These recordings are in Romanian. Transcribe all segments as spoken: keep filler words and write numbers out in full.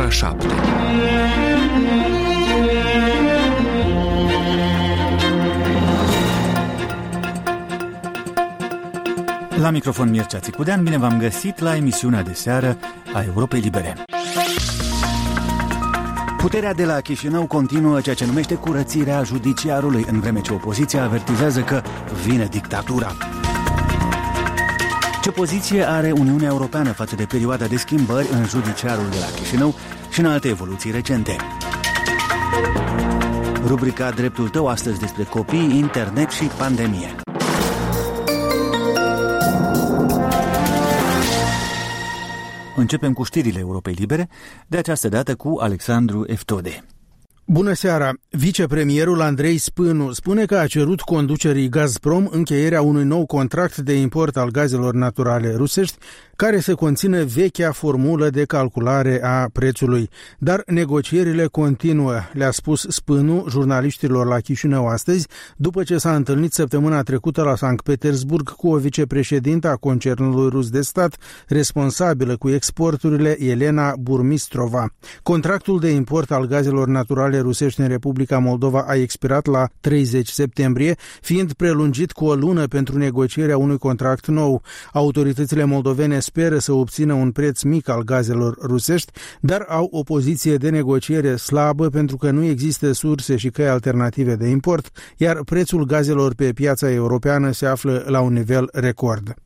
ora șapte. La microfon Mircea Țicudean, bine v-am găsit la emisiunea de seară a Europei Libere. Puterea de la Chișinău continuă ceea ce numește curățirea judiciarului, în vreme ce opoziția avertizează că vine dictatura. Ce poziție are Uniunea Europeană față de perioada de schimbări în judiciarul de la Chișinău și în alte evoluții recente? Rubrica Dreptul tău astăzi despre copii, internet și pandemie. Începem cu știrile Europei Libere, de această dată cu Alexandru Eftode. Bună seara! Vicepremierul Andrei Spânu spune că a cerut conducerii Gazprom încheierea unui nou contract de import al gazelor naturale rusești, care să conțină vechea formulă de calculare a prețului. Dar negocierile continuă, le-a spus Spânu jurnaliștilor la Chișinău astăzi, după ce s-a întâlnit săptămâna trecută la Sankt Petersburg cu o vicepreședintă a concernului rus de stat, responsabilă cu exporturile, Elena Burmistrova. Contractul de import al gazelor naturale rusești în Republica Moldova a expirat la treizeci septembrie, fiind prelungit cu o lună pentru negocierea unui contract nou. Autoritățile moldovene speră să obțină un preț mic al gazelor rusești, dar au o poziție de negociere slabă pentru că nu există surse și căi alternative de import, iar prețul gazelor pe piața europeană se află la un nivel record.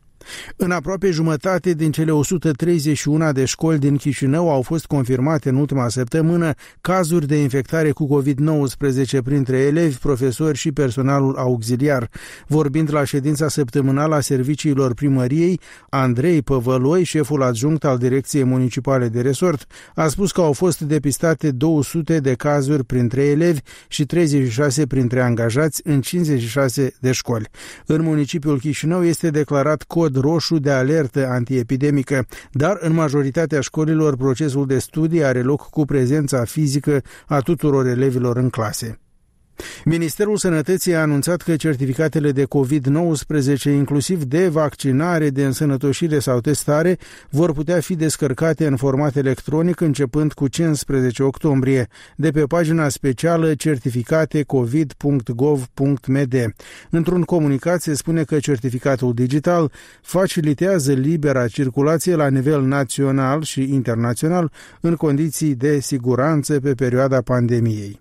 În aproape jumătate din cele o sută treizeci și unu de școli din Chișinău au fost confirmate în ultima săptămână cazuri de infectare cu covid nouăsprezece printre elevi, profesori și personalul auxiliar. Vorbind la ședința săptămânală a serviciilor primăriei, Andrei Păvăloi, șeful adjunct al Direcției Municipale de Resort, a spus că au fost depistate două sute de cazuri printre elevi și treizeci și șase printre angajați în cincizeci și șase de școli. În municipiul Chișinău este declarat cod roșu de alertă antiepidemică, dar în majoritatea școlilor procesul de studii are loc cu prezența fizică a tuturor elevilor în clase. Ministerul Sănătății a anunțat că certificatele de covid nouăsprezece, inclusiv de vaccinare, de însănătoșire sau testare, vor putea fi descărcate în format electronic începând cu cincisprezece octombrie, de pe pagina specială certificate covid punct gov punct m d. Într-un comunicat se spune că certificatul digital facilitează libera circulație la nivel național și internațional în condiții de siguranță pe perioada pandemiei.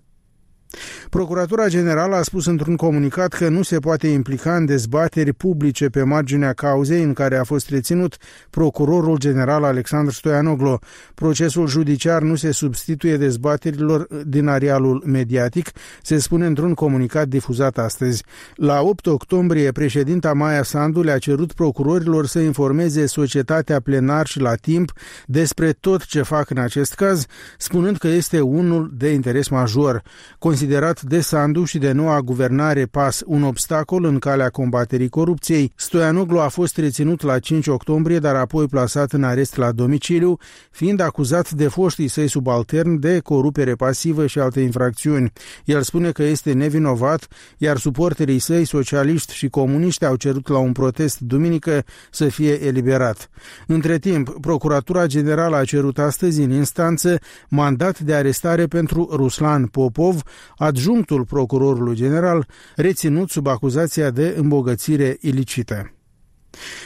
Procuratura Generală a spus într-un comunicat că nu se poate implica în dezbateri publice pe marginea cauzei în care a fost reținut procurorul general Alexandru Stoianoglo. Procesul judiciar nu se substituie dezbaterilor din arealul mediatic, se spune într-un comunicat difuzat astăzi. La opt octombrie, președinta Maia Sandu le-a cerut procurorilor să informeze societatea plenar și la timp despre tot ce fac în acest caz, spunând că este unul de interes major. Considerat de Sandu și de noua guvernare pas un obstacol în calea combaterii corupției, Stoianoglu a fost reținut la cinci octombrie, dar apoi plasat în arest la domiciliu, fiind acuzat de foștii săi subalterni de corupere pasivă și alte infracțiuni. El spune că este nevinovat, iar suporterii săi, socialiști și comuniști, au cerut la un protest duminică să fie eliberat. Între timp, Procuratura Generală a cerut astăzi în instanță mandat de arestare pentru Ruslan Popov, adjunctul procurorului general, reținut sub acuzația de îmbogățire ilicită.